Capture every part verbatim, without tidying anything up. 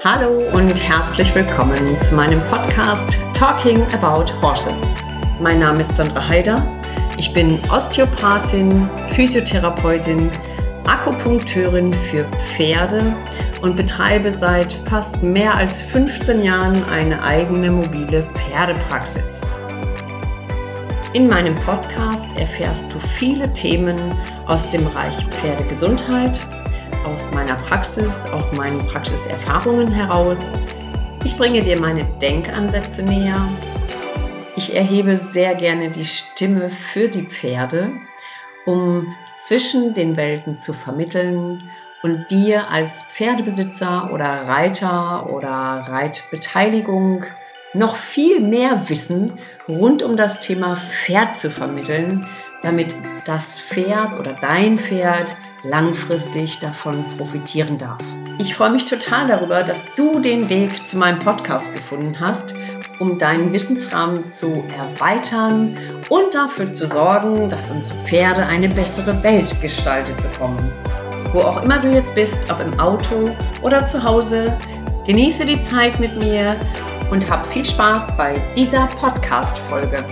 Hallo und herzlich willkommen zu meinem Podcast Talking About Horses. Mein Name ist Sandra Heider. Ich bin Osteopathin, Physiotherapeutin, Akupunkteurin für Pferde und betreibe seit fast mehr als fünfzehn Jahren eine eigene mobile Pferdepraxis. In meinem Podcast erfährst du viele Themen aus dem Bereich Pferdegesundheit, aus meiner Praxis, aus meinen Praxiserfahrungen heraus. Ich bringe dir meine Denkansätze näher. Ich erhebe sehr gerne die Stimme für die Pferde, um zwischen den Welten zu vermitteln und dir als Pferdebesitzer oder Reiter oder Reitbeteiligung noch viel mehr Wissen rund um das Thema Pferd zu vermitteln, damit das Pferd oder dein Pferd langfristig davon profitieren darf. Ich freue mich total darüber, dass du den Weg zu meinem Podcast gefunden hast, um deinen Wissensrahmen zu erweitern und dafür zu sorgen, dass unsere Pferde eine bessere Welt gestaltet bekommen. Wo auch immer du jetzt bist, ob im Auto oder zu Hause, genieße die Zeit mit mir und hab viel Spaß bei dieser Podcast-Folge.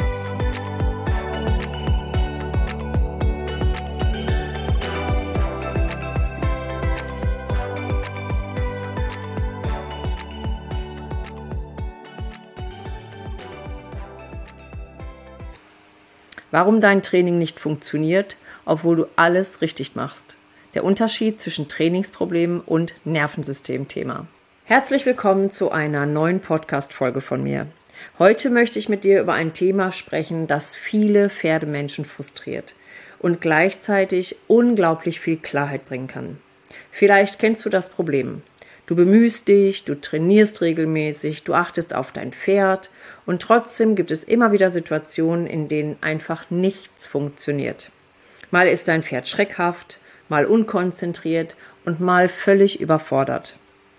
Warum dein Training nicht funktioniert, obwohl du alles richtig machst. Der Unterschied zwischen Trainingsproblemen und Nervensystemthema. Herzlich willkommen zu einer neuen Podcast-Folge von mir. Heute möchte ich mit dir über ein Thema sprechen, das viele Pferdemenschen frustriert und gleichzeitig unglaublich viel Klarheit bringen kann. Vielleicht kennst du das Problem. Du bemühst dich, du trainierst regelmäßig, du achtest auf dein Pferd und trotzdem gibt es immer wieder Situationen, in denen einfach nichts funktioniert. Mal ist dein Pferd schreckhaft, mal unkonzentriert und mal völlig überfordert.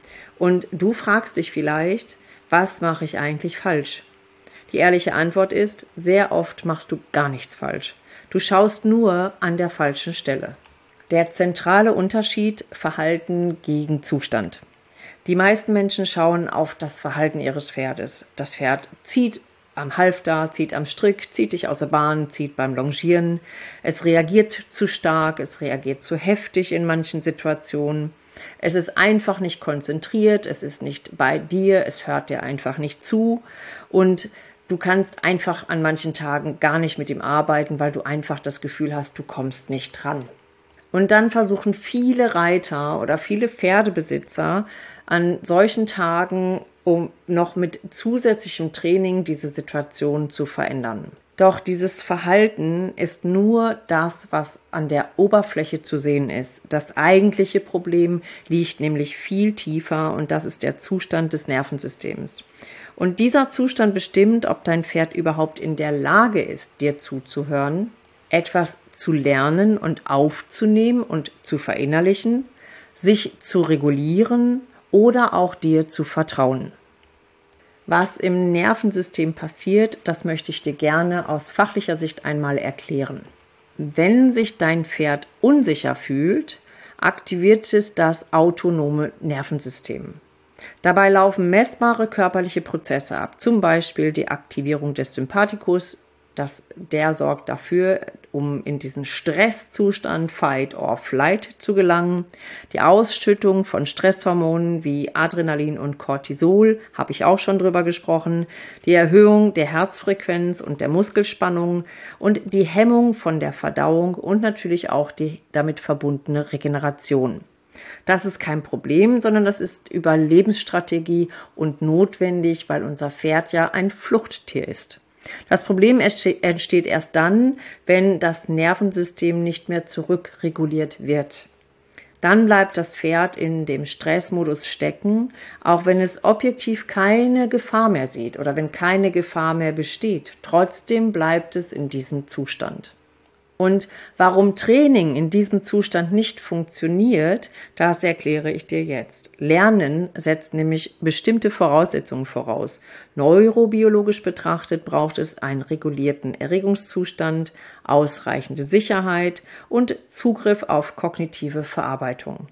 Und du fragst dich vielleicht, was mache ich eigentlich falsch? Die ehrliche Antwort ist, sehr oft machst du gar nichts falsch. Du schaust nur an der falschen Stelle. Der zentrale Unterschied: Verhalten gegen Zustand. Die meisten Menschen schauen auf das Verhalten ihres Pferdes. Das Pferd zieht am Halfter, zieht am Strick, zieht dich aus der Bahn, zieht beim Longieren. Es reagiert zu stark, es reagiert zu heftig in manchen Situationen. Es ist einfach nicht konzentriert, es ist nicht bei dir, es hört dir einfach nicht zu und du kannst einfach an manchen Tagen gar nicht mit ihm arbeiten, weil du einfach das Gefühl hast, du kommst nicht dran. Und dann versuchen viele Reiter oder viele Pferdebesitzer an solchen Tagen, um noch mit zusätzlichem Training diese Situation zu verändern. Doch dieses Verhalten ist nur das, was an der Oberfläche zu sehen ist. Das eigentliche Problem liegt nämlich viel tiefer und das ist der Zustand des Nervensystems. Und dieser Zustand bestimmt, ob dein Pferd überhaupt in der Lage ist, dir zuzuhören, etwas zu lernen und aufzunehmen und zu verinnerlichen, sich zu regulieren oder auch dir zu vertrauen. Was im Nervensystem passiert, das möchte ich dir gerne aus fachlicher Sicht einmal erklären. Wenn sich dein Pferd unsicher fühlt, aktiviert es das autonome Nervensystem. Dabei laufen messbare körperliche Prozesse ab, zum Beispiel die Aktivierung des Sympathikus. Das, der sorgt dafür, um in diesen Stresszustand Fight or Flight zu gelangen. Die Ausschüttung von Stresshormonen wie Adrenalin und Cortisol, habe ich auch schon drüber gesprochen. Die Erhöhung der Herzfrequenz und der Muskelspannung und die Hemmung von der Verdauung und natürlich auch die damit verbundene Regeneration. Das ist kein Problem, sondern das ist Überlebensstrategie und notwendig, weil unser Pferd ja ein Fluchttier ist. Das Problem entsteht erst dann, wenn das Nervensystem nicht mehr zurückreguliert wird. Dann bleibt das Pferd in dem Stressmodus stecken, auch wenn es objektiv keine Gefahr mehr sieht oder wenn keine Gefahr mehr besteht. Trotzdem bleibt es in diesem Zustand. Und warum Training in diesem Zustand nicht funktioniert, das erkläre ich dir jetzt. Lernen setzt nämlich bestimmte Voraussetzungen voraus. Neurobiologisch betrachtet braucht es einen regulierten Erregungszustand, ausreichende Sicherheit und Zugriff auf kognitive Verarbeitung.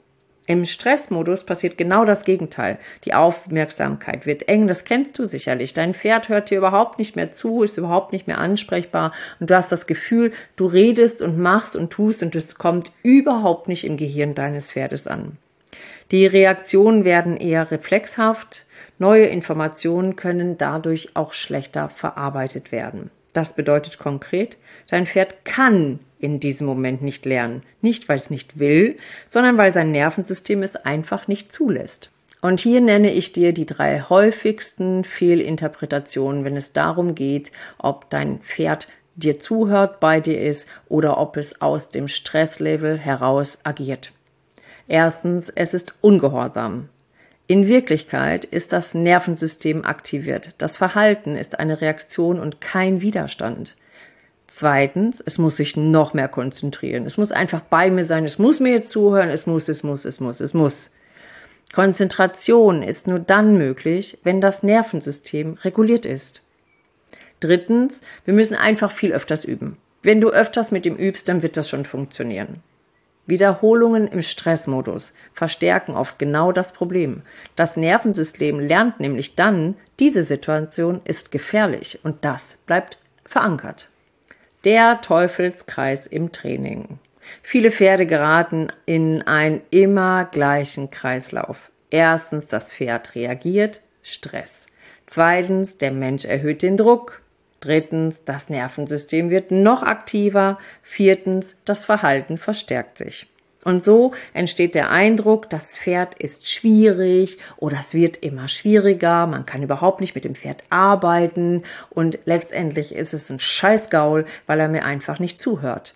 Im Stressmodus passiert genau das Gegenteil. Die Aufmerksamkeit wird eng, das kennst du sicherlich. Dein Pferd hört dir überhaupt nicht mehr zu, ist überhaupt nicht mehr ansprechbar und du hast das Gefühl, du redest und machst und tust und es kommt überhaupt nicht im Gehirn deines Pferdes an. Die Reaktionen werden eher reflexhaft, neue Informationen können dadurch auch schlechter verarbeitet werden. Das bedeutet konkret, dein Pferd kann in diesem Moment nicht lernen. Nicht, weil es nicht will, sondern weil sein Nervensystem es einfach nicht zulässt. Und hier nenne ich dir die drei häufigsten Fehlinterpretationen, wenn es darum geht, ob dein Pferd dir zuhört, bei dir ist oder ob es aus dem Stresslevel heraus agiert. Erstens, es ist ungehorsam. In Wirklichkeit ist das Nervensystem aktiviert. Das Verhalten ist eine Reaktion und kein Widerstand. Zweitens, es muss sich noch mehr konzentrieren. Es muss einfach bei mir sein. Es muss mir jetzt zuhören. Es muss, es muss, es muss, es muss. Konzentration ist nur dann möglich, wenn das Nervensystem reguliert ist. Drittens, wir müssen einfach viel öfters üben. Wenn du öfters mit ihm übst, dann wird das schon funktionieren. Wiederholungen im Stressmodus verstärken oft genau das Problem. Das Nervensystem lernt nämlich dann, diese Situation ist gefährlich und das bleibt verankert. Der Teufelskreis im Training. Viele Pferde geraten in einen immer gleichen Kreislauf. Erstens, das Pferd reagiert, Stress. Zweitens, der Mensch erhöht den Druck. Drittens, das Nervensystem wird noch aktiver. Viertens, das Verhalten verstärkt sich. Und so entsteht der Eindruck, das Pferd ist schwierig oder es wird immer schwieriger, man kann überhaupt nicht mit dem Pferd arbeiten und letztendlich ist es ein Scheißgaul, weil er mir einfach nicht zuhört.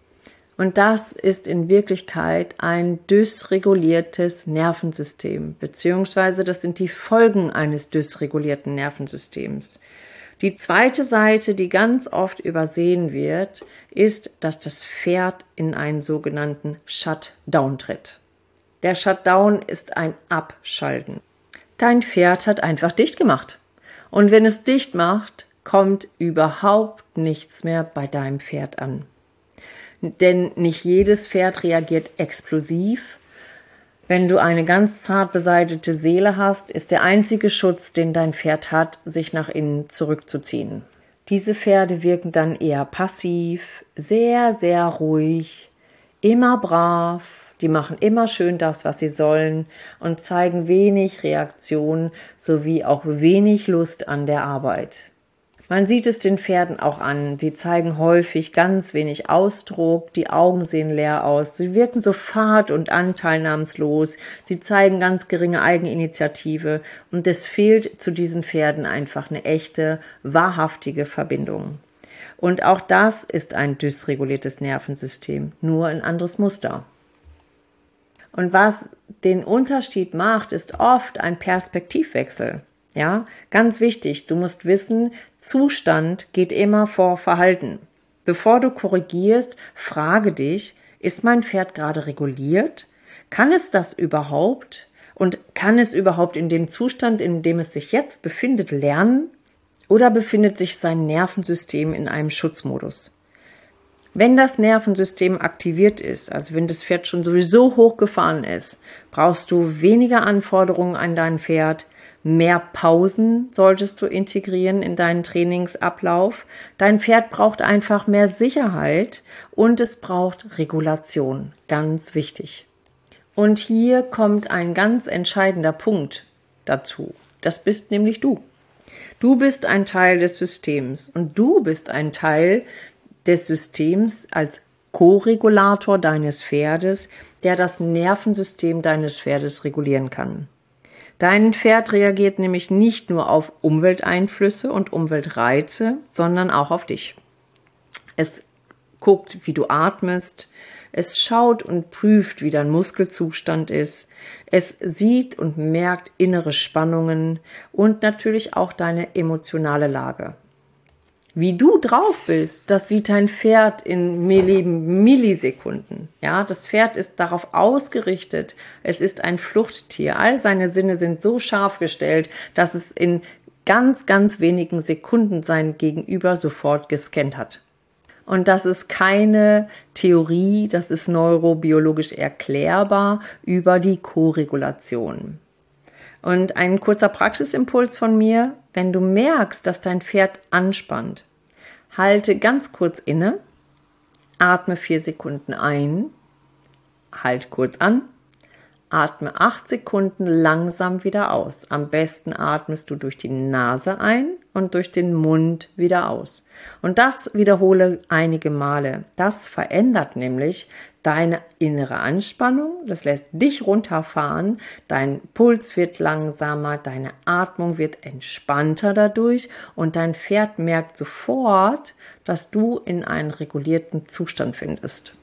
Und das ist in Wirklichkeit ein dysreguliertes Nervensystem, beziehungsweise das sind die Folgen eines dysregulierten Nervensystems. Die zweite Seite, die ganz oft übersehen wird, ist, dass das Pferd in einen sogenannten Shutdown tritt. Der Shutdown ist ein Abschalten. Dein Pferd hat einfach dicht gemacht. Und wenn es dicht macht, kommt überhaupt nichts mehr bei deinem Pferd an. Denn nicht jedes Pferd reagiert explosiv. Wenn du eine ganz zart beseitete Seele hast, ist der einzige Schutz, den dein Pferd hat, sich nach innen zurückzuziehen. Diese Pferde wirken dann eher passiv, sehr, sehr ruhig, immer brav, die machen immer schön das, was sie sollen und zeigen wenig Reaktion sowie auch wenig Lust an der Arbeit. Man sieht es den Pferden auch an, sie zeigen häufig ganz wenig Ausdruck, die Augen sehen leer aus, sie wirken so fad und anteilnahmslos, sie zeigen ganz geringe Eigeninitiative und es fehlt zu diesen Pferden einfach eine echte, wahrhaftige Verbindung. Und auch das ist ein dysreguliertes Nervensystem, nur ein anderes Muster. Und was den Unterschied macht, ist oft ein Perspektivwechsel. Ja, ganz wichtig, du musst wissen, Zustand geht immer vor Verhalten. Bevor du korrigierst, frage dich, ist mein Pferd gerade reguliert? Kann es das überhaupt? Und kann es überhaupt in dem Zustand, in dem es sich jetzt befindet, lernen? Oder befindet sich sein Nervensystem in einem Schutzmodus? Wenn das Nervensystem aktiviert ist, also wenn das Pferd schon sowieso hochgefahren ist, brauchst du weniger Anforderungen an dein Pferd. Mehr Pausen solltest du integrieren in deinen Trainingsablauf. Dein Pferd braucht einfach mehr Sicherheit und es braucht Regulation. Ganz wichtig. Und hier kommt ein ganz entscheidender Punkt dazu. Das bist nämlich du. Du bist ein Teil des Systems und du bist ein Teil des Systems als Co-Regulator deines Pferdes, der das Nervensystem deines Pferdes regulieren kann. Dein Pferd reagiert nämlich nicht nur auf Umwelteinflüsse und Umweltreize, sondern auch auf dich. Es guckt, wie du atmest, es schaut und prüft, wie dein Muskelzustand ist, es sieht und merkt innere Spannungen und natürlich auch deine emotionale Lage. Wie du drauf bist, das sieht dein Pferd in Millisekunden. Ja, das Pferd ist darauf ausgerichtet. Es ist ein Fluchttier. All seine Sinne sind so scharf gestellt, dass es in ganz, ganz wenigen Sekunden sein Gegenüber sofort gescannt hat. Und das ist keine Theorie, das ist neurobiologisch erklärbar über die Koregulation. Und ein kurzer Praxisimpuls von mir: Wenn du merkst, dass dein Pferd anspannt, halte ganz kurz inne, atme vier Sekunden ein, halt kurz an, atme acht Sekunden langsam wieder aus. Am besten atmest du durch die Nase ein und durch den Mund wieder aus. Und das wiederhole einige Male. Das verändert nämlich deine innere Anspannung. Das lässt dich runterfahren. Dein Puls wird langsamer, deine Atmung wird entspannter dadurch und dein Pferd merkt sofort, dass du in einen regulierten Zustand findest.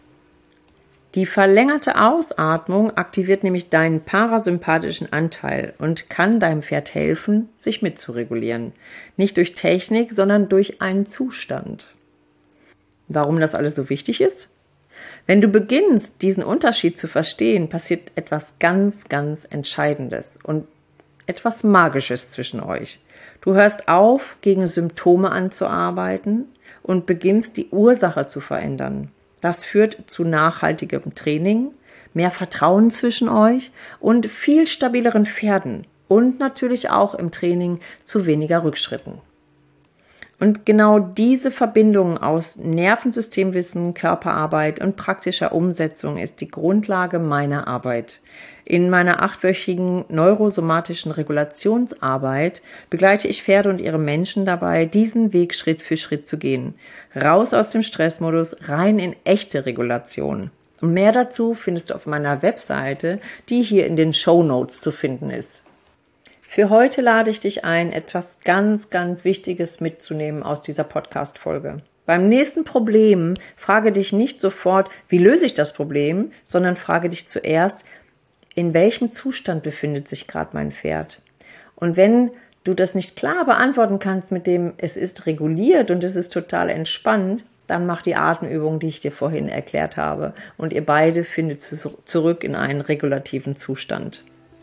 Die verlängerte Ausatmung aktiviert nämlich deinen parasympathischen Anteil und kann deinem Pferd helfen, sich mitzuregulieren. Nicht durch Technik, sondern durch einen Zustand. Warum das alles so wichtig ist? Wenn du beginnst, diesen Unterschied zu verstehen, passiert etwas ganz, ganz Entscheidendes und etwas Magisches zwischen euch. Du hörst auf, gegen Symptome anzuarbeiten und beginnst, die Ursache zu verändern. Das führt zu nachhaltigem Training, mehr Vertrauen zwischen euch und viel stabileren Pferden und natürlich auch im Training zu weniger Rückschritten. Und genau diese Verbindung aus Nervensystemwissen, Körperarbeit und praktischer Umsetzung ist die Grundlage meiner Arbeit. In meiner achtwöchigen neurosomatischen Regulationsarbeit begleite ich Pferde und ihre Menschen dabei, diesen Weg Schritt für Schritt zu gehen. Raus aus dem Stressmodus, rein in echte Regulation. Und mehr dazu findest du auf meiner Webseite, die hier in den Shownotes zu finden ist. Für heute lade ich dich ein, etwas ganz, ganz Wichtiges mitzunehmen aus dieser Podcast-Folge. Beim nächsten Problem frage dich nicht sofort, wie löse ich das Problem, sondern frage dich zuerst, in welchem Zustand befindet sich gerade mein Pferd? Und wenn du das nicht klar beantworten kannst mit dem, es ist reguliert und es ist total entspannt, dann mach die Atemübung, die ich dir vorhin erklärt habe. Und ihr beide findet zurück in einen regulativen Zustand.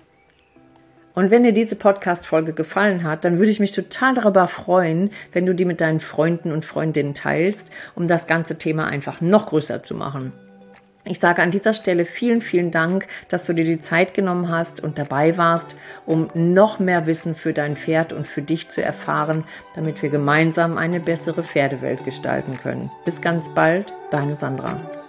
Und wenn dir diese Podcast-Folge gefallen hat, dann würde ich mich total darüber freuen, wenn du die mit deinen Freunden und Freundinnen teilst, um das ganze Thema einfach noch größer zu machen. Ich sage an dieser Stelle vielen, vielen Dank, dass du dir die Zeit genommen hast und dabei warst, um noch mehr Wissen für dein Pferd und für dich zu erfahren, damit wir gemeinsam eine bessere Pferdewelt gestalten können. Bis ganz bald, deine Sandra.